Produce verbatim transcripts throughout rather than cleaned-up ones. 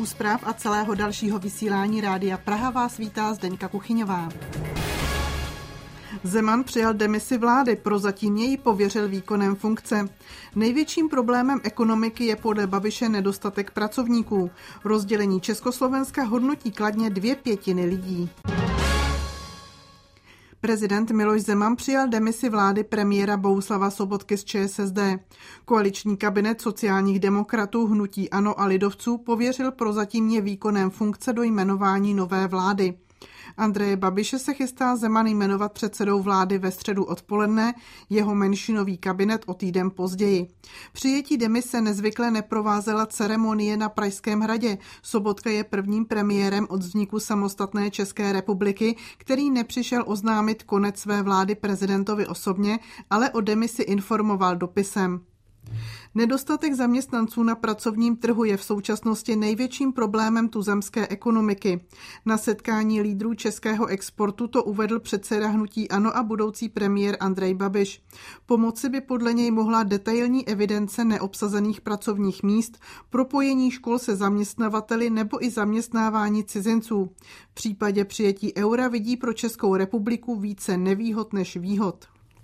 zpráv a celého dalšího vysílání Rádia Praha vás vítá Zdeňka Kuchyňová. Zeman přijal demisi vlády, prozatím jej pověřil výkonem funkce. Největším problémem ekonomiky je podle Babiše nedostatek pracovníků. Rozdělení Československa hodnotí kladně dvě pětiny lidí. Prezident Miloš Zeman přijal demisi vlády premiéra Bohuslava Sobotky z ČSSD. Koaliční kabinet sociálních demokratů, hnutí ANO a lidovců pověřil prozatímně výkonem funkce do jmenování nové vlády. Andreje Babiše se chystá Zeman jmenovat předsedou vlády ve středu odpoledne, jeho menšinový kabinet o týden později. Přijetí demise nezvykle neprovázela ceremonie na Pražském hradě. Sobotka je prvním premiérem od vzniku samostatné České republiky, který nepřišel oznámit konec své vlády prezidentovi osobně, ale o demisi informoval dopisem. Nedostatek zaměstnanců na pracovním trhu je v současnosti největším problémem tuzemské ekonomiky. Na setkání lídrů českého exportu to uvedl předseda hnutí ANO a budoucí premiér Andrej Babiš. Pomoci by podle něj mohla detailní evidence neobsazených pracovních míst, propojení škol se zaměstnavateli nebo i zaměstnávání cizinců. V případě přijetí eura vidí pro Českou republiku více nevýhod než výhod.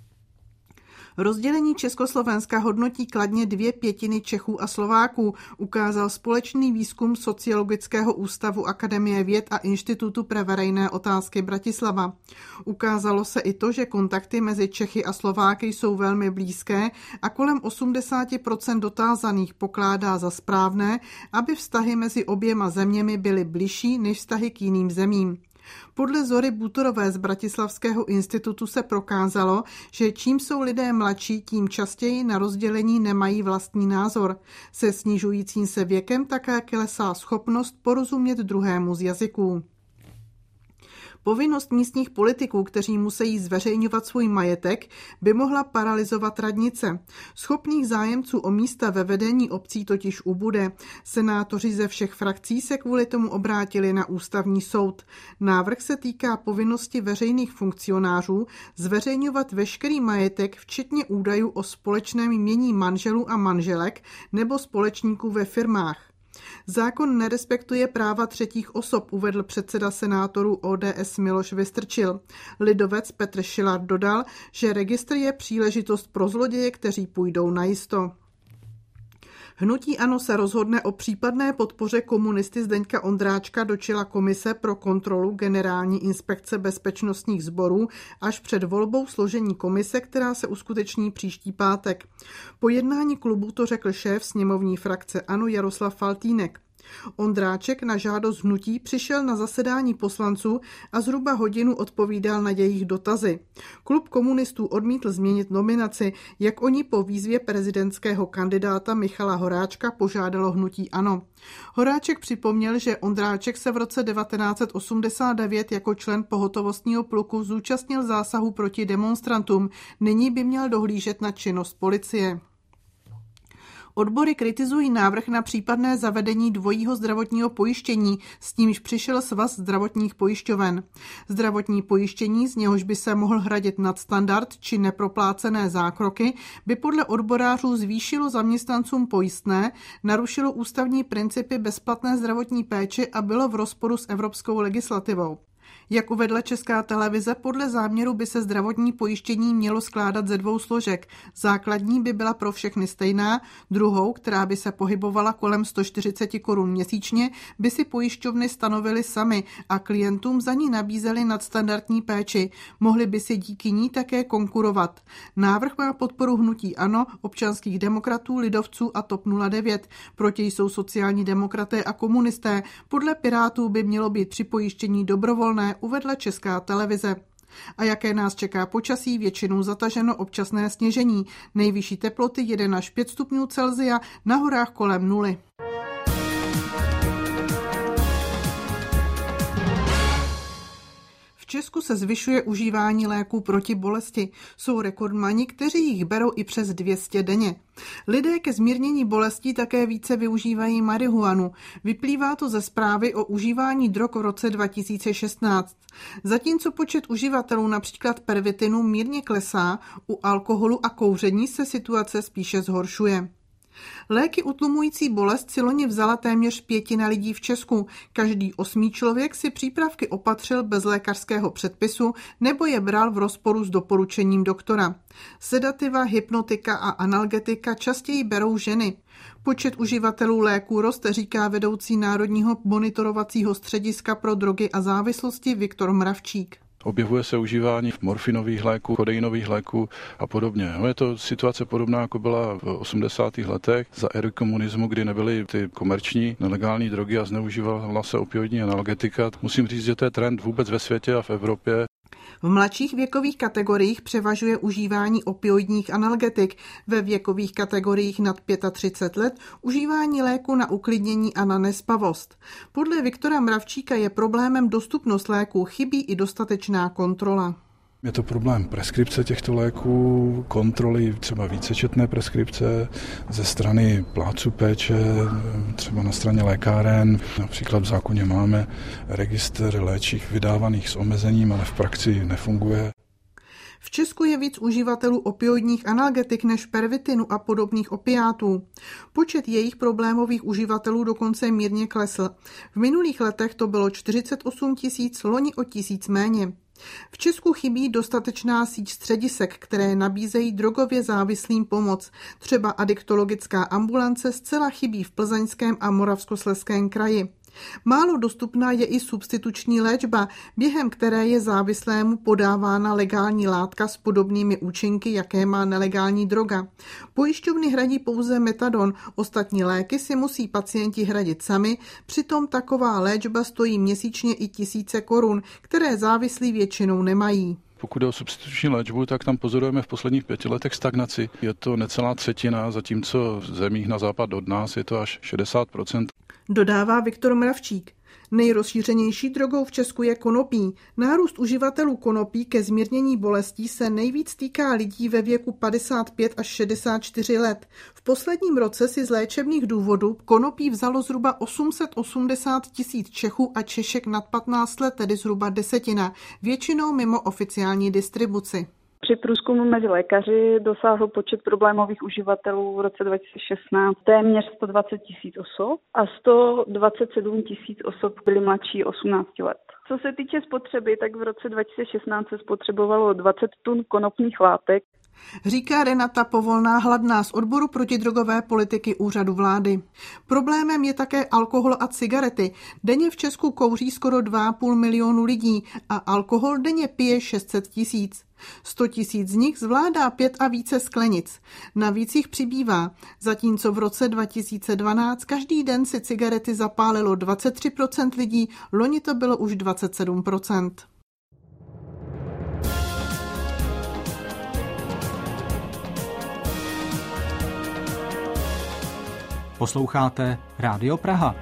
Rozdělení Československa hodnotí kladně dvě pětiny Čechů a Slováků, ukázal společný výzkum Sociologického ústavu Akademie věd a Institutu pre verejné otázky Bratislava. Ukázalo se i to, že kontakty mezi Čechy a Slováky jsou velmi blízké a kolem osmdesát procent dotázaných pokládá za správné, aby vztahy mezi oběma zeměmi byly bližší než vztahy k jiným zemím. Podle Zory Butorové z Bratislavského institutu se prokázalo, že čím jsou lidé mladší, tím častěji na rozdělení nemají vlastní názor. Se snižujícím se věkem také klesá schopnost porozumět druhému z jazyků. Povinnost místních politiků, kteří musí zveřejňovat svůj majetek, by mohla paralyzovat radnice. Schopných zájemců o místa ve vedení obcí totiž ubude. Senátoři ze všech frakcí se kvůli tomu obrátili na ústavní soud. Návrh se týká povinnosti veřejných funkcionářů zveřejňovat veškerý majetek, včetně údajů o společném jmění manželů a manželek nebo společníků ve firmách. Zákon nerespektuje práva třetích osob, uvedl předseda senátorů O D S Miloš Vystrčil. Lidovec Petr Šilard dodal, že registr je příležitost pro zloděje, kteří půjdou najisto. Hnutí ANO se rozhodne o případné podpoře komunisty Zdeňka Ondráčka do čela komise pro kontrolu Generální inspekce bezpečnostních sborů až před volbou složení komise, která se uskuteční příští pátek. Po jednání klubu to řekl šéf sněmovní frakce ANO Jaroslav Faltýnek. Ondráček na žádost hnutí přišel na zasedání poslanců a zhruba hodinu odpovídal na jejich dotazy. Klub komunistů odmítl změnit nominaci, jak oni po výzvě prezidentského kandidáta Michala Horáčka požádalo hnutí ANO. Horáček připomněl, že Ondráček se v roce devatenáct set osmdesát devět jako člen pohotovostního pluku zúčastnil zásahu proti demonstrantům, nyní by měl dohlížet na činnost policie. Odbory kritizují návrh na případné zavedení dvojího zdravotního pojištění, s nímž přišel Svaz zdravotních pojišťoven. Zdravotní pojištění, z něhož by se mohl hradit nadstandard či neproplácené zákroky, by podle odborářů zvýšilo zaměstnancům pojistné, narušilo ústavní principy bezplatné zdravotní péče a bylo v rozporu s evropskou legislativou. Jak uvedla Česká televize, podle záměru by se zdravotní pojištění mělo skládat ze dvou složek. Základní by byla pro všechny stejná, druhou, která by se pohybovala kolem sto čtyřicet korun měsíčně, by si pojišťovny stanovily samy a klientům za ní nabízely nadstandardní péči. Mohli by si díky ní také konkurovat. Návrh má podporu hnutí ANO, občanských demokratů, lidovců a TOP nula devět. Proti jsou sociální demokraté a komunisté. Podle Pirátů by mělo být při pojištění dobrovolné, uvedla Česká televize. A jaké nás čeká počasí, většinou zataženo, občasné sněžení. Nejvyšší teploty jedna až pět stupňů Celsia, na horách kolem nuly. V Česku se zvyšuje užívání léků proti bolesti. Jsou rekordmani, kteří jich berou i přes dvě stě denně. Lidé ke zmírnění bolestí také více využívají marihuanu. Vyplývá to ze zprávy o užívání drog v roce dva tisíce šestnáct. Zatímco počet uživatelů například pervitinu mírně klesá, u alkoholu a kouření se situace spíše zhoršuje. Léky utlumující bolest si loni vzala téměř pětina lidí v Česku. Každý osmý člověk si přípravky opatřil bez lékařského předpisu nebo je bral v rozporu s doporučením doktora. Sedativa, hypnotika a analgetika častěji berou ženy. Počet uživatelů léků roste, říká vedoucí Národního monitorovacího střediska pro drogy a závislosti Viktor Mravčík. Objevuje se užívání morfinových léků, kodeinových léků a podobně. Je to situace podobná, jako byla v osmdesátých letech za éry komunismu, kdy nebyly ty komerční nelegální drogy a zneužívala se opioidní analgetika. Musím říct, že to je trend vůbec ve světě a v Evropě. V mladších věkových kategoriích převažuje užívání opioidních analgetik, ve věkových kategoriích nad třicet pět let užívání léku na uklidnění a na nespavost. Podle Viktora Mravčíka je problémem dostupnost léků, chybí i dostatečná kontrola. Je to problém preskripce těchto léků, kontroly třeba vícečetné preskripce ze strany plátců péče, třeba na straně lékáren. Například v zákoně máme registr léčiv vydávaných s omezením, ale v praxi nefunguje. V Česku je víc uživatelů opioidních analgetik než pervitinu a podobných opiátů. Počet jejich problémových uživatelů dokonce mírně klesl. V minulých letech to bylo čtyřicet osm tisíc, loni o tisíc méně. V Česku chybí dostatečná síť středisek, které nabízejí drogově závislým pomoc. Třeba adiktologická ambulance zcela chybí v Plzeňském a Moravskoslezském kraji. Málo dostupná je i substituční léčba, během které je závislému podávána legální látka s podobnými účinky, jaké má nelegální droga. Pojišťovny hradí pouze metadon, ostatní léky si musí pacienti hradit sami, přitom taková léčba stojí měsíčně i tisíce korun, které závislí většinou nemají. Pokud jde o substituční léčbu, tak tam pozorujeme v posledních pěti letech stagnaci. Je to necelá třetina, zatímco v zemích na západ od nás je to až šedesát procent. Dodává Viktor Mravčík. Nejrozšířenější drogou v Česku je konopí. Nárůst uživatelů konopí ke zmírnění bolestí se nejvíc týká lidí ve věku padesát pět až šedesát čtyři let. V posledním roce si z léčebných důvodů konopí vzalo zhruba osm set osmdesát tisíc Čechů a Češek nad patnáct let, tedy zhruba desetina, většinou mimo oficiální distribuci. Při průzkumu mezi lékaři dosáhl počet problémových uživatelů v roce dva tisíce šestnáct téměř sto dvacet tisíc osob a sto dvacet sedm tisíc osob byly mladší osmnáct let. Co se týče spotřeby, tak v roce dva tisíce šestnáct se spotřebovalo dvacet tun konopných látek. Říká Renata Povolná-Hladná z odboru protidrogové politiky Úřadu vlády. Problémem je také alkohol a cigarety. Denně v Česku kouří skoro dva a půl milionu lidí a alkohol denně pije šest set tisíc. sto tisíc z nich zvládá pět a více sklenic. Navíc jich přibývá, zatímco v roce dva tisíce dvanáct každý den si cigarety zapálilo dvacet tři procent lidí, loni to bylo už dvacet sedm procent. Posloucháte Rádio Praha.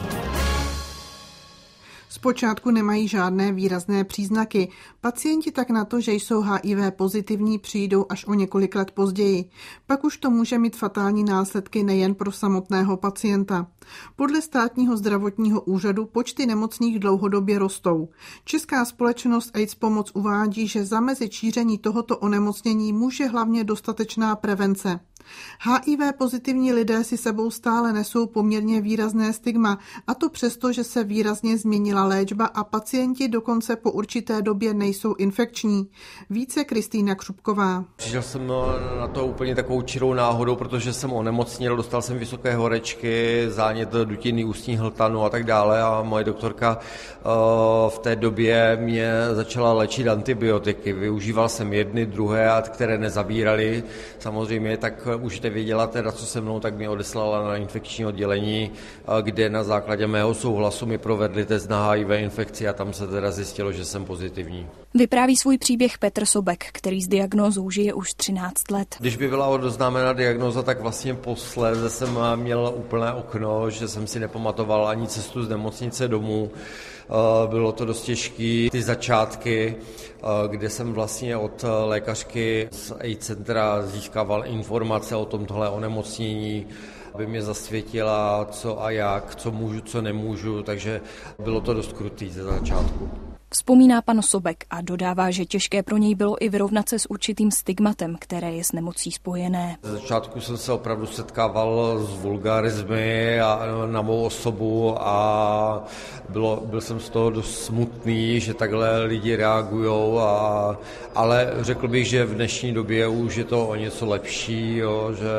Zpočátku nemají žádné výrazné příznaky. Pacienti tak na to, že jsou H I V pozitivní, přijdou až o několik let později. Pak už to může mít fatální následky nejen pro samotného pacienta. Podle Státního zdravotního úřadu počty nemocných dlouhodobě rostou. Česká společnost AIDS Pomoc uvádí, že zamezit šíření tohoto onemocnění může hlavně dostatečná prevence. H I V pozitivní lidé si sebou stále nesou poměrně výrazné stigma, a to přesto, že se výrazně změnila léčba a pacienti dokonce po určité době nejsou infekční. Více Kristýna Křupková. Přišel jsem na to úplně takovou čirou náhodou, protože jsem onemocněl, dostal jsem vysoké horečky, zánět dutiny ústní hltanu a tak dále a moje doktorka v té době mě začala léčit antibiotiky. Využíval jsem jedny, druhé, které nezabíraly. Samozřejmě tak už nevěděla teda, co se mnou, tak mě odeslala na infekční oddělení, kde na základě mého souhlasu mi provedli test na H I V infekci a tam se teda zjistilo, že jsem pozitivní. Vypráví svůj příběh Petr Sobek, který s diagnózou žije už třináct let. Když by byla odoznámena diagnóza, tak vlastně posléze jsem měl úplné okno, že jsem si nepamatoval ani cestu z nemocnice domů. Bylo to dost těžké. Ty začátky, kde jsem vlastně od lékařky z AIDS centra získával informace o tomhle onemocnění, aby mě zasvětila, co a jak, co můžu, co nemůžu, takže bylo to dost krutý ze začátku. Vzpomíná pan Sobek a dodává, že těžké pro něj bylo i vyrovnat se s určitým stigmatem, které je s nemocí spojené. Z začátku jsem se opravdu setkával s vulgarismy a na mou osobu a bylo, byl jsem z toho dost smutný, že takhle lidi reagujou, a, ale řekl bych, že v dnešní době už je to o něco lepší, jo, že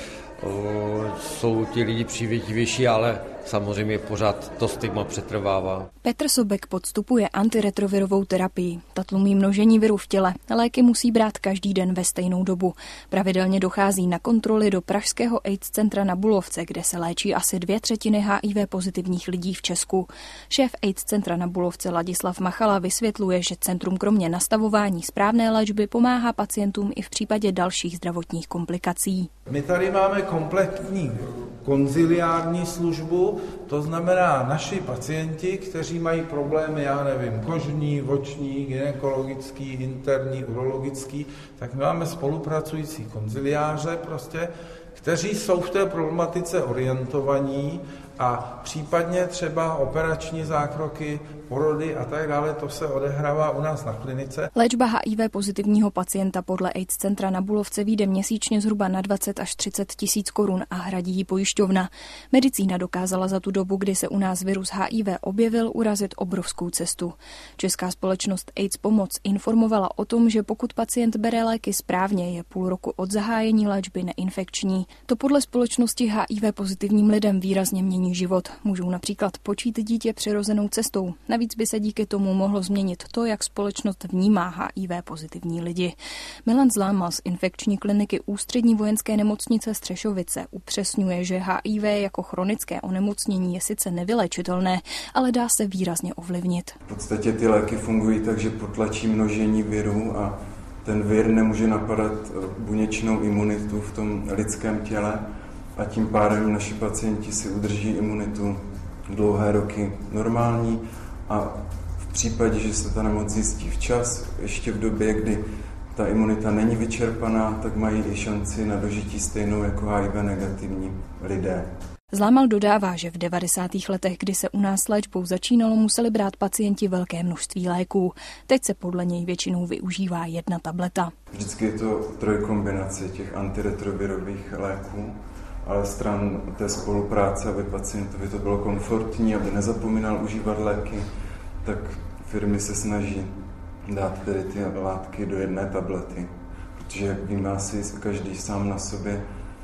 o, jsou ti lidi přívětivější, ale samozřejmě pořád to stigma přetrvává. Petr Sobek podstupuje antiretrovirovou terapii. Ta tlumí množení viru v těle. Léky musí brát každý den ve stejnou dobu. Pravidelně dochází na kontroly do pražského AIDS centra na Bulovce, kde se léčí asi dvě třetiny H I V pozitivních lidí v Česku. Šéf AIDS centra na Bulovce Ladislav Machala vysvětluje, že centrum kromě nastavování správné léčby pomáhá pacientům i v případě dalších zdravotních komplikací. My tady máme kompletní konziliární službu, to znamená naši pacienti, kteří mají problémy, já nevím, kožní, oční, gynekologický, interní, urologický, tak my máme spolupracující konziliáře prostě, kteří jsou v té problematice orientovaní a případně třeba operační zákroky, porody a tak dále, to se odehrává u nás na klinice. Léčba H I V pozitivního pacienta podle AIDS centra na Bulovce vyjde měsíčně zhruba na dvacet až třicet tisíc korun a hradí ji pojišťovna. Medicína dokázala za tu dobu, kdy se u nás virus H I V objevil, urazit obrovskou cestu. Česká společnost AIDS Pomoc informovala o tom, že pokud pacient bere léky správně, je půl roku od zahájení léčby neinfekční. To podle společnosti H I V pozitivním lidem výrazně mění život. Můžou například počít dítě přirozenou cestou. Navíc by se díky tomu mohlo změnit to, jak společnost vnímá H I V pozitivní lidi. Milan Zlámal z infekční kliniky Ústřední vojenské nemocnice Střešovice upřesňuje, že H I V jako chronické onemocnění je sice nevyléčitelné, ale dá se výrazně ovlivnit. V podstatě ty léky fungují tak, že potlačí množení viru a ten vir nemůže napadat buněčnou imunitu v tom lidském těle a tím pádem naši pacienti si udrží imunitu dlouhé roky normální a v případě, že se ta nemoc zjistí včas, ještě v době, kdy ta imunita není vyčerpaná, tak mají i šanci na dožití stejnou jako H I V negativní lidé. Zlámal dodává, že v devadesátých letech, kdy se u nás léčbou začínalo, museli brát pacienti velké množství léků. Teď se podle něj většinou využívá jedna tableta. Vždycky je to trojkombinace těch antiretrovirových léků, ale stran té spolupráce, aby pacientovi to bylo komfortní, aby nezapomínal užívat léky, tak firmy se snaží dát tedy ty látky do jedné tablety. Protože jak víme asi každý sám na sobě,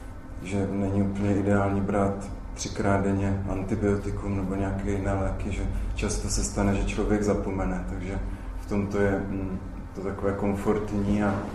že není úplně ideální brát třikrát denně antibiotikum nebo nějaké jiné léky, že často se stane, že člověk zapomene, takže v tomto je to takové komfortní a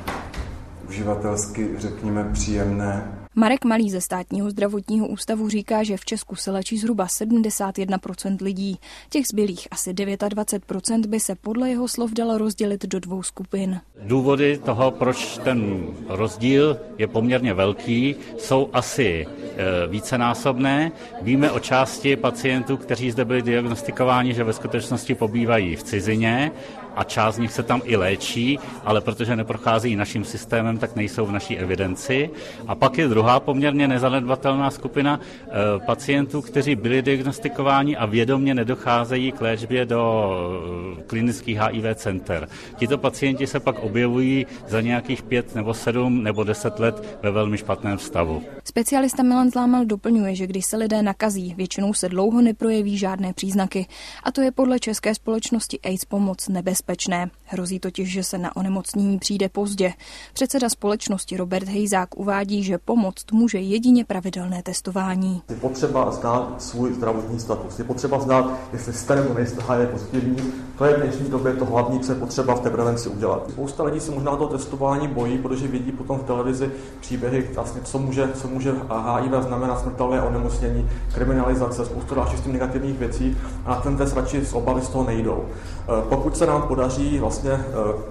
uživatelsky, řekněme, příjemné. Marek Malý ze Státního zdravotního ústavu říká, že v Česku se léčí zhruba sedmdesát jedna procent lidí. Těch zbylých asi dvacet devět procent by se podle jeho slov dalo rozdělit do dvou skupin. Důvody toho, proč ten rozdíl je poměrně velký, jsou asi e, vícenásobné. Víme o části pacientů, kteří zde byli diagnostikováni, že ve skutečnosti pobývají v cizině a část z nich se tam i léčí, ale protože neprochází naším systémem, tak nejsou v naší evidenci. A pak je druhá poměrně nezanedbatelná skupina e, pacientů, kteří byli diagnostikováni a vědomě nedocházejí k léčbě do e, klinických H I V center. Tito pacienti se pak objevují za nějakých pět nebo sedm nebo deset let ve velmi špatném stavu. Specialista Milan Zlámal doplňuje, že když se lidé nakazí, většinou se dlouho neprojeví žádné příznaky. A to je podle České společnosti AIDS Pomoc nebezpečné. Hrozí totiž, že se na onemocnění přijde pozdě. Předseda společnosti Robert Hejzák uvádí, že pomoct může jedině pravidelné testování. Je potřeba znát svůj zdravotní status. Je potřeba znát, jestli jste nebo nejste H I V pozitivní. To je v dnešní době to hlavní, co je potřeba v té prevenci udělat. Spousta lidí se možná toho testování bojí, protože vidí potom v televizi příběhy, vlastně, co může, co může H I V znamenat, smrtelné onemocnění, kriminalizace, spoustu dalších negativních věcí a na ten test radši z obavy z toho nejdou. Pokud se nám podaří vlastně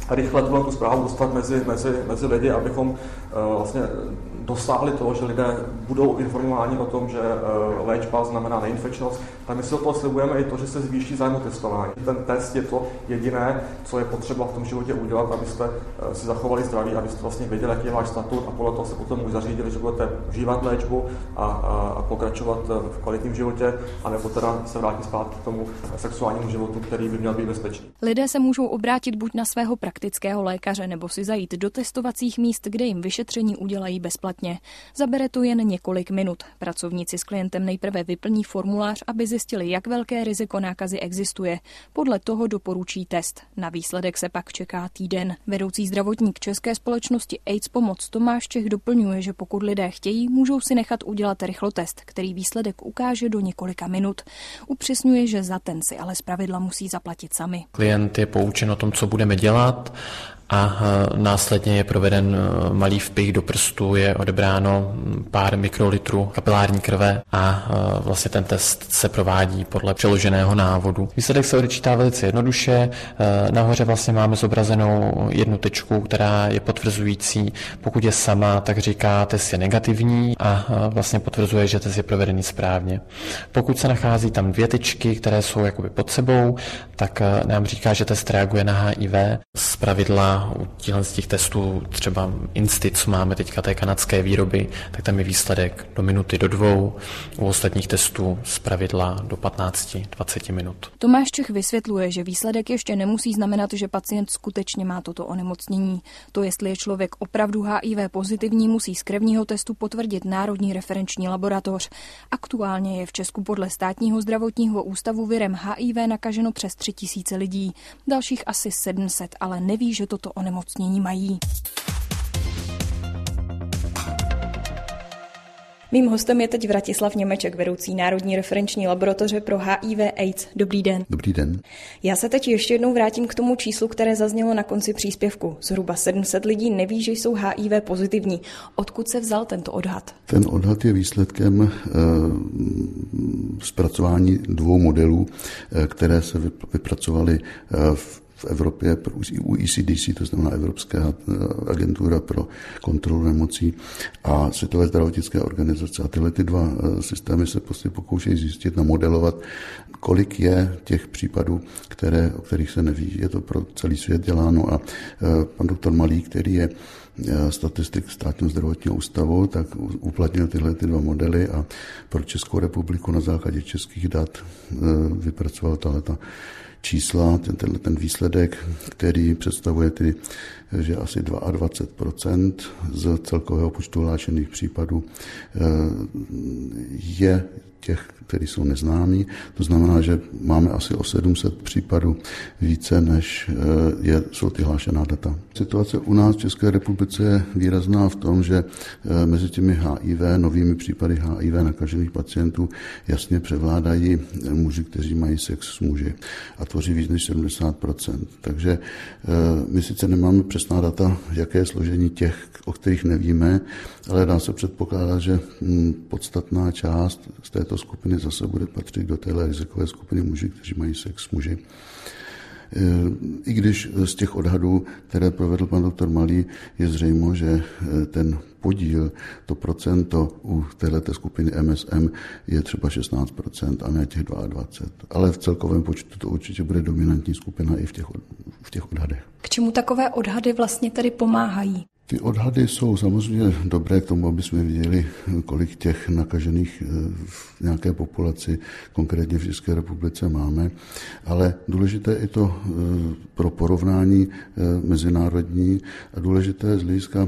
rychle tuhle tu zprávu dostat mezi, mezi, mezi lidi, abychom uh, vlastně dosáhli toho, že lidé budou informováni o tom, že uh, léčba znamená neinfekčnost. Tak my si od toho slibujeme i to, že se zvýší zájem o testování. Ten test je to jediné, co je potřeba v tom životě udělat, abyste uh, si zachovali zdraví, abyste vlastně věděli, jaký je váš statut a podle toho se potom už zařídili, že budete užívat léčbu a, a, a pokračovat v kvalitním životě, anebo teda se vrátit zpátky k tomu sexuálnímu životu, který by měl být bezpečný. Lidé se můžou obrátit buď na svého praktického lékaře nebo si zajít do testovacích míst, kde jim vyšetření udělají bezplatně. Zabere to jen několik minut. Pracovníci s klientem nejprve vyplní formulář, aby zjistili, jak velké riziko nákazy existuje. Podle toho doporučí test. Na výsledek se pak čeká týden. Vedoucí zdravotník České společnosti AIDS Pomoc Tomáš Čech doplňuje, že pokud lidé chtějí, můžou si nechat udělat rychlotest, který výsledek ukáže do několika minut. Upřesňuje, že za ten si ale zpravidla musí zaplatit sami. Klient je poučen o tom, co budeme dělat, a následně je proveden malý vpich do prstu, je odebráno pár mikrolitrů kapilární krve a vlastně ten test se provádí podle přeloženého návodu. Výsledek se odečítá velice jednoduše. Nahoře vlastně máme zobrazenou jednu tečku, která je potvrzující. Pokud je sama, tak říká, test je negativní a vlastně potvrzuje, že test je provedený správně. Pokud se nachází tam dvě tečky, které jsou jakoby pod sebou, tak nám říká, že test reaguje na H I V. Zpravidla u těchto z těch testů, třeba Instit, co máme teďka té kanadské výroby, tak tam je výsledek do minuty, do dvou. U ostatních testů zpravidla do patnáct až dvacet minut. Tomáš Čech vysvětluje, že výsledek ještě nemusí znamenat, že pacient skutečně má toto onemocnění. To, jestli je člověk opravdu H I V pozitivní, musí z krevního testu potvrdit Národní referenční laboratoř. Aktuálně je v Česku podle Státního zdravotního ústavu virem H I V nakaženo přes tři tisíce lidí. Dalších asi sedm set ale neví, že toto onemocnění mají. Mým hostem je teď Vratislav Němeček, vedoucí Národní referenční laboratoře pro H I V AIDS. Dobrý den. Dobrý den. Já se teď ještě jednou vrátím k tomu číslu, které zaznělo na konci příspěvku. Zhruba sedm set lidí neví, že jsou H I V pozitivní. Odkud se vzal tento odhad? Ten odhad je výsledkem e, zpracování dvou modelů, e, které se vypracovaly e, v v Evropě u E C D C, to znamená Evropská agentura pro kontrolu nemocí a Světové zdravotnické organizace. A tyhle ty dva systémy se prostě pokoušejí zjistit, namodelovat, kolik je těch případů, které, o kterých se neví. Je to pro celý svět děláno a pan doktor Malý, který je statistik Státního zdravotního ústavu, tak uplatnil tyhle ty dva modely a pro Českou republiku na základě českých dat vypracoval tahleta čísla, ten, ten, ten výsledek, který představuje tedy, že asi dvacet dva procent z celkového počtu hlášených případů je těch, které jsou neznámí. To znamená, že máme asi o sedm set případů více, než je, jsou ty hlášená data. Situace u nás v České republice je výrazná v tom, že mezi těmi H I V, novými případy H I V nakažených pacientů jasně převládají muži, kteří mají sex s muži a tvoří víc než sedmdesát procent. Takže my sice nemáme přesná data, jaké je složení těch, o kterých nevíme, ale dá se předpokládat, že podstatná část z této skupiny zase bude patřit do téhle rizikové skupiny muži, kteří mají sex s muži. I když z těch odhadů, které provedl pan doktor Malý, je zřejmo, že ten podíl, to procento u téhleté skupiny M S M je třeba šestnáct procent a ne těch dvacet dva. Ale v celkovém počtu to určitě bude dominantní skupina i v těch, v těch odhadech. K čemu takové odhady vlastně tedy pomáhají? Ty odhady jsou samozřejmě dobré k tomu, aby jsme viděli, kolik těch nakažených v nějaké populaci, konkrétně v České republice, máme, ale důležité je to pro porovnání mezinárodní a důležité je z hlediska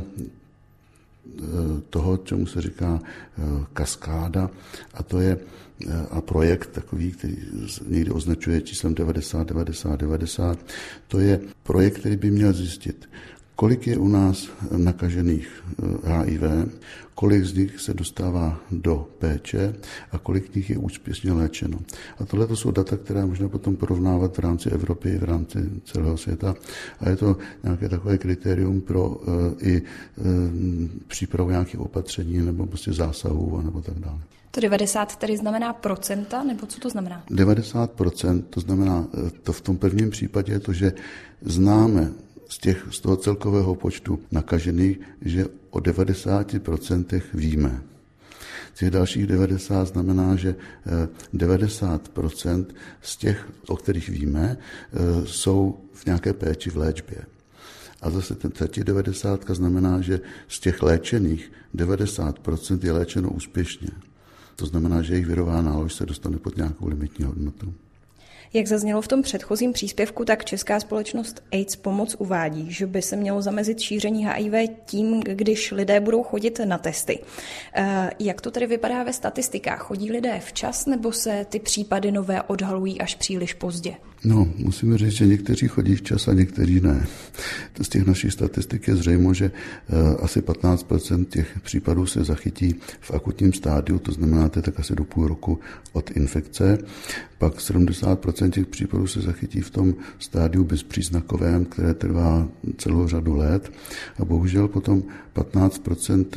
toho, čemu se říká kaskáda, a to je a projekt takový, který někdy označuje číslem devadesát devadesát devadesát, to je projekt, který by měl zjistit, kolik je u nás nakažených H I V, kolik z nich se dostává do péče a kolik z nich je úspěšně léčeno. A tohle to jsou data, které možná potom porovnávat v rámci Evropy i v rámci celého světa. A je to nějaké takové kritérium pro uh, i uh, přípravu nějakých opatření nebo prostě zásahů a nebo tak dále. To devadesát tedy znamená procenta, nebo co to znamená? devadesát procent, to znamená, to v tom prvním případě je to, že známe z, těch, z toho celkového počtu nakažených, že o devadesát procent víme. Těch dalších devadesát znamená, že devadesát procent z těch, o kterých víme, jsou v nějaké péči v léčbě. A zase ten třetí devadesátka znamená, že z těch léčených devadesát procent je léčeno úspěšně. To znamená, že jejich virová nálož se dostane pod nějakou limitní hodnotu. Jak zaznělo v tom předchozím příspěvku, tak Česká společnost AIDS Pomoc uvádí, že by se mělo zamezit šíření H I V tím, když lidé budou chodit na testy. Jak to tedy vypadá ve statistikách? Chodí lidé včas, nebo se ty případy nové odhalují až příliš pozdě? No, musíme říct, že někteří chodí včas a někteří ne. Z těch našich statistik je zřejmo, že asi patnáct procent těch případů se zachytí v akutním stádiu, to znamená, to je tak asi do půl roku od infekce. Pak sedmdesát procent těch případů se zachytí v tom stádiu bezpříznakovém, které trvá celou řadu let. A bohužel potom patnáct procent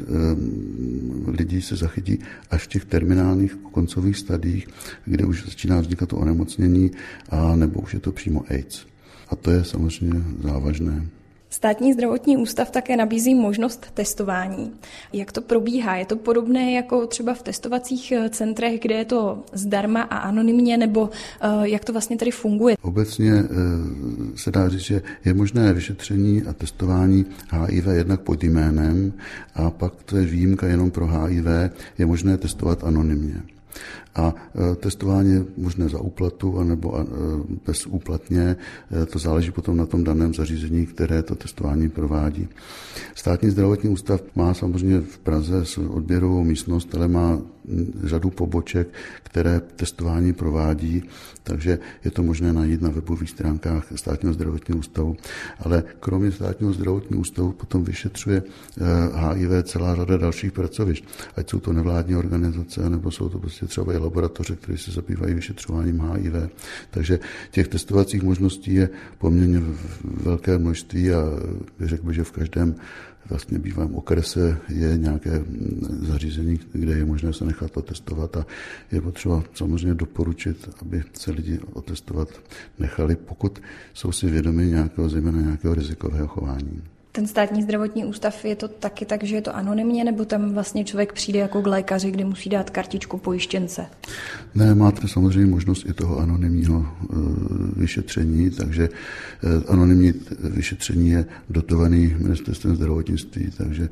lidí se zachytí až v těch terminálních koncových stadiích, kde už začíná vznikat to onemocnění a nebo už je to přímo AIDS. A to je samozřejmě závažné. Státní zdravotní ústav také nabízí možnost testování. Jak to probíhá? Je to podobné jako třeba v testovacích centrech, kde je to zdarma a anonymně, nebo jak to vlastně tady funguje? Obecně se dá říct, že je možné vyšetření a testování H I V jednak pod jménem a pak to je výjimka jenom pro H I V, je možné testovat anonymně. A testování je možné za úplatu anebo bezúplatně, to záleží potom na tom daném zařízení, které to testování provádí. Státní zdravotní ústav má samozřejmě v Praze odběrovou místnost, ale má řadu poboček, které testování provádí, takže je to možné najít na webových stránkách Státního zdravotního ústavu. Ale kromě Státního zdravotního ústavu potom vyšetřuje H I V celá řada dalších pracovišť, ať jsou to nevládní organizace, nebo jsou to prostě třeba i laboratoře, které se zabývají vyšetřováním H I V. Takže těch testovacích možností je poměrně velké množství a řekl bych, že v každém vlastně bývám okrese je nějaké zařízení, kde je možné se nechat otestovat a je potřeba samozřejmě doporučit, aby se lidi otestovat nechali, pokud jsou si vědomi nějakého, zejména nějakého rizikového chování. Ten státní zdravotní ústav, je to taky tak, že je to anonymně, nebo tam vlastně člověk přijde jako k lékaři, kdy musí dát kartičku pojištěnce? Ne, máte samozřejmě možnost i toho anonymního vyšetření, takže anonymní vyšetření je dotovaný ministerstvem zdravotnictví, takže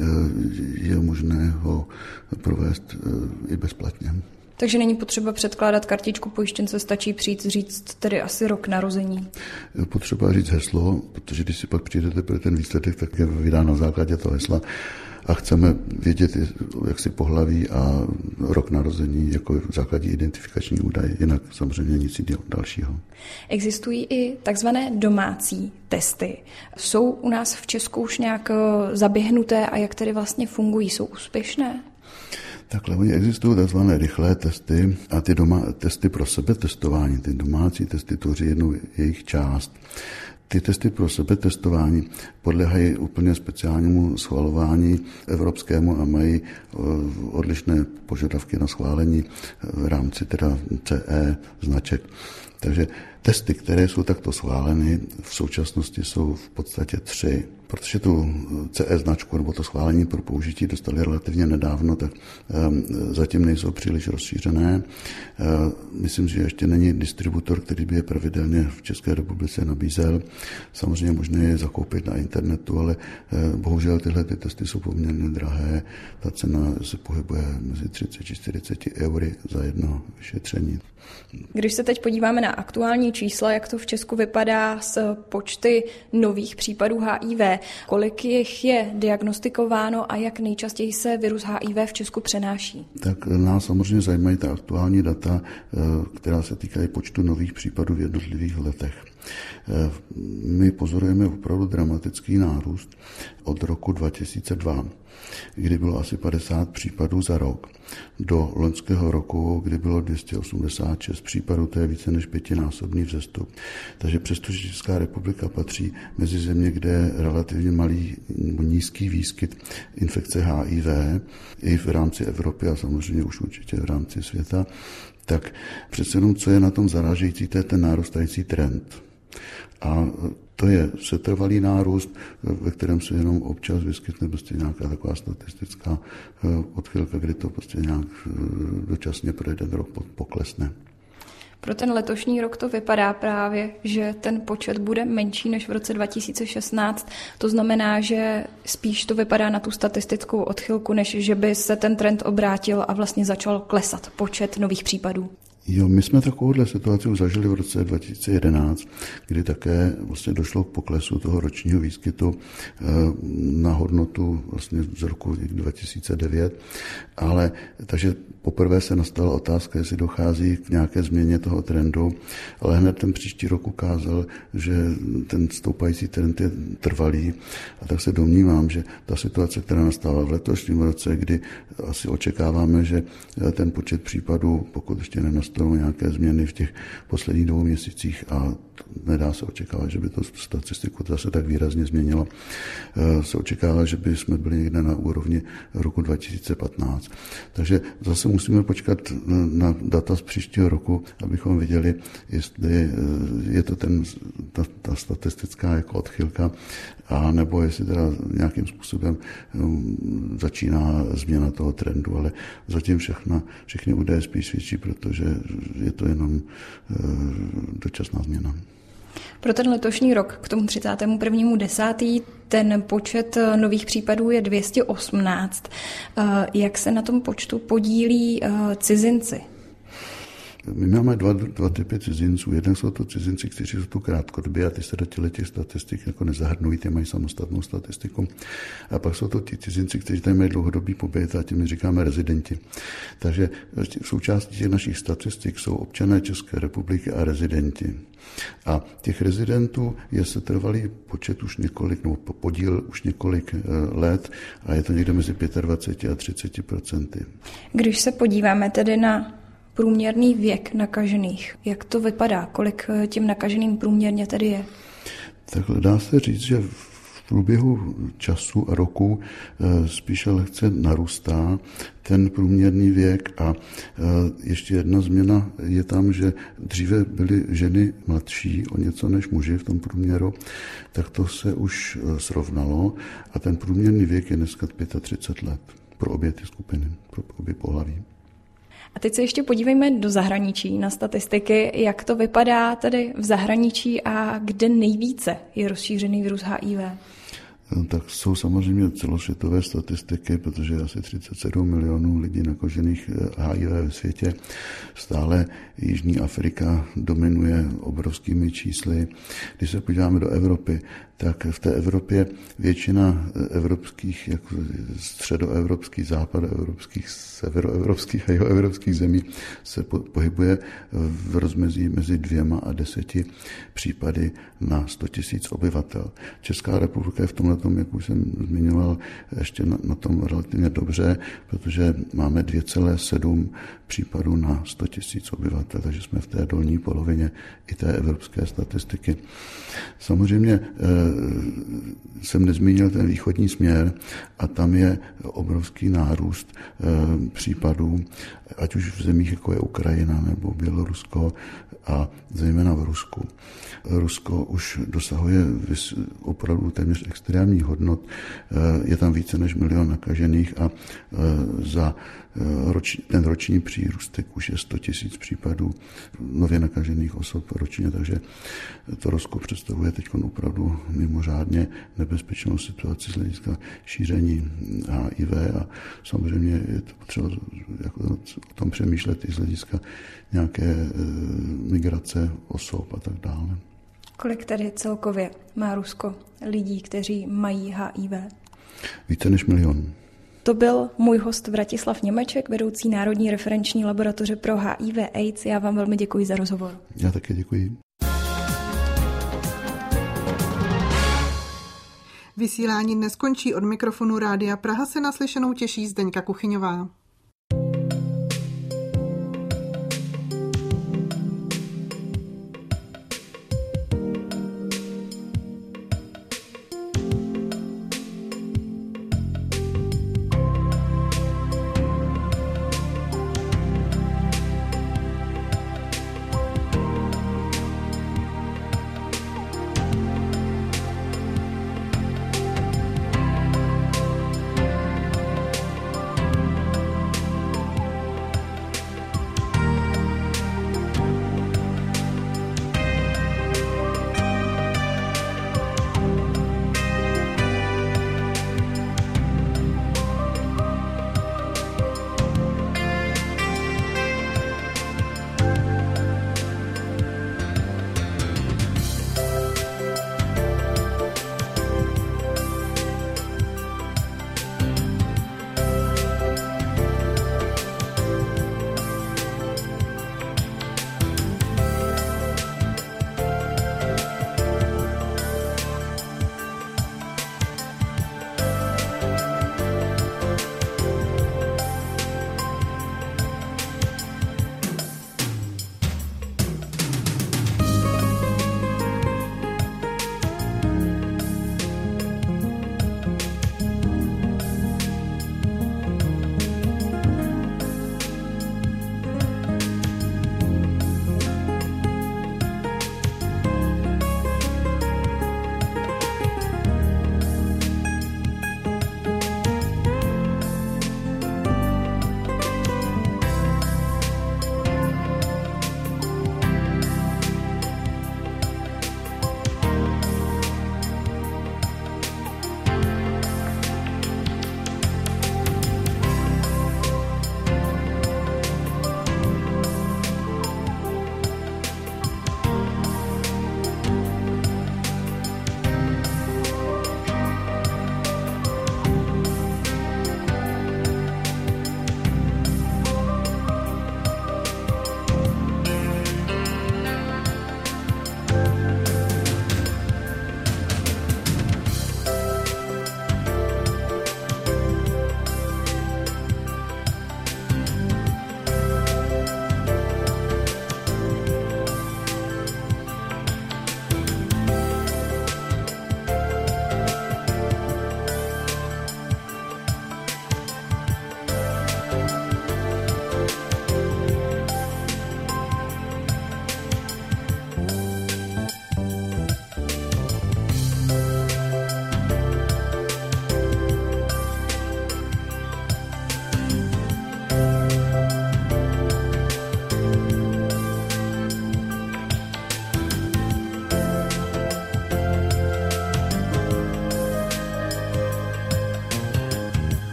je možné ho provést i bezplatně. Takže není potřeba předkládat kartičku pojištěnce, stačí přijít říct tedy asi rok narození. Je potřeba říct heslo, protože když si pak přijdete pro ten výsledek, tak je vydán na základě toho hesla a chceme vědět, jak si pohlaví a rok narození jako základní identifikační údaj, jinak samozřejmě nic dalšího. Existují i takzvané domácí testy. Jsou u nás v Česku už nějak zaběhnuté a jak tedy vlastně fungují? Jsou úspěšné? Takhle, oni existují tzv. Rychlé testy a ty doma, testy pro sebetestování, ty domácí testy tvoří jednu jejich část. Ty testy pro sebetestování podléhají úplně speciálnímu schvalování evropskému a mají odlišné požadavky na schválení v rámci teda C E značek. Takže testy, které jsou takto schváleny, v současnosti jsou v podstatě tři. Protože tu C E značku nebo to schválení pro použití dostali relativně nedávno, tak um, zatím nejsou příliš rozšířené. Uh, myslím, že ještě není distributor, který by je pravidelně v České republice nabízel. Samozřejmě možné je zakoupit na internetu, ale uh, bohužel tyhle ty testy jsou poměrně drahé. Ta cena se pohybuje mezi třicet až čtyřicet eury za jedno vyšetření. Když se teď podíváme na aktuální čísla, jak to v Česku vypadá s počty nových případů H I V, kolik jich je diagnostikováno a jak nejčastěji se virus H I V v Česku přenáší? Tak nás samozřejmě zajímají ta aktuální data, která se týkají počtu nových případů v jednotlivých letech. My pozorujeme opravdu dramatický nárůst od roku dva tisíce dva, kdy bylo asi padesát případů za rok, do loňského roku, kdy bylo dvě stě osmdesát šest případů, to je více než pětinásobný vzestup. Takže přestože Česká republika patří mezi země, kde je relativně malý nízký výskyt infekce H I V, i v rámci Evropy a samozřejmě už určitě v rámci světa, tak přece jenom, co je na tom zarážející, to je ten nárůstající trend. A To je setrvalý nárůst, ve kterém se jenom občas vyskytne prostě nějaká taková statistická odchylka, kdy to prostě nějak dočasně pro jeden rok poklesne. Pro ten letošní rok to vypadá právě, že ten počet bude menší než v roce dva tisíce šestnáct. To znamená, že spíš to vypadá na tu statistickou odchylku, než že by se ten trend obrátil a vlastně začal klesat počet nových případů. Jo, my jsme takovouhle situaci už zažili v roce dva tisíce jedenáct, kdy také vlastně došlo k poklesu toho ročního výskytu na hodnotu vlastně z roku dva tisíce devět, ale takže poprvé se nastala otázka, jestli dochází k nějaké změně toho trendu, ale hned ten příští rok ukázal, že ten stoupající trend je trvalý a tak se domnívám, že ta situace, která nastala v letošním roce, kdy asi očekáváme, že ten počet případů, pokud ještě nenastal nějaké změny v těch posledních dvou měsících a nedá se očekávat, že by to statistiku zase tak výrazně změnilo. Se očekává, že by jsme byli někde na úrovni roku dva tisíce patnáct. Takže zase musíme počkat na data z příštího roku, abychom viděli, jestli je to ten, ta, ta statistická jako odchylka, a nebo jestli teda nějakým způsobem začíná změna toho trendu, ale zatím všechna, všechny údaje spíš svědčí, protože je to jenom dočasná změna. Pro ten letošní rok k tomu třicátému prvnímu desátý ten počet nových případů je dvě stě osmnáct. Jak se na tom počtu podílí cizinci? My máme dva, dva typy cizinců. Jeden jsou to cizinci, kteří jsou tu krátkodobě a ty se do těch statistik jako nezahrnují, ty mají samostatnou statistiku. A pak jsou to ti cizinci, kteří tady mají dlouhodobý pobyt a těmi říkáme rezidenti. Takže v součástí těch našich statistik jsou občané České republiky a rezidenti. A těch rezidentů je setrvalý počet už několik, nebo podíl už několik let a je to někde mezi dvacet pět a třicet procenty. Když se podíváme tedy na průměrný věk nakažených, jak to vypadá? Kolik tím nakaženým průměrně tedy je? Tak dá se říct, že v průběhu času a roku spíše lehce narůstá ten průměrný věk a ještě jedna změna je tam, že dříve byly ženy mladší o něco než muži v tom průměru, tak to se už srovnalo a ten průměrný věk je dneska třicet pět let pro obě ty skupiny, pro obě pohlaví. A teď se ještě podívejme do zahraničí na statistiky, jak to vypadá tady v zahraničí a kde nejvíce je rozšířený virus H I V. Tak jsou samozřejmě celosvětové statistiky, protože je asi třicet sedm milionů lidí nakažených H I V ve světě. Stále Jižní Afrika dominuje obrovskými čísly. Když se podíváme do Evropy, tak v té Evropě většina evropských, jako středoevropských, západoevropských, severoevropských a jihoevropských zemí se pohybuje v rozmezí mezi dvěma a deseti případy na sto tisíc obyvatel. Česká republika je v tomhle, jak už jsem zmiňoval, ještě na, na tom relativně dobře, protože máme dvě celé sedm případů na sto tisíc obyvatel, takže jsme v té dolní polovině i té evropské statistiky. Samozřejmě jsem nezmínil ten východní směr a tam je obrovský nárůst případů, ať už v zemích, jako je Ukrajina nebo Bělorusko a zejména v Rusku. Rusko už dosahuje opravdu téměř extrémních hodnot. Je tam více než milion nakažených a za roční, ten roční přírůstek už je sto tisíc případů nově nakažených osob ročně, takže to Rusko představuje teď opravdu mimořádně nebezpečnou situaci z hlediska šíření H I V a samozřejmě je to potřeba jako o tom přemýšlet i z hlediska nějaké migrace osob a tak dále. Kolik tedy celkově má Rusko lidí, kteří mají H I V? Více než milion. To byl můj host Vratislav Němeček, vedoucí Národní referenční laboratoře pro H I V AIDS. Já vám velmi děkuji za rozhovor. Já také děkuji. Vysílání neskončí. Od mikrofonu Rádia Praha se naslyšenou těší Zdeňka Kuchyňová.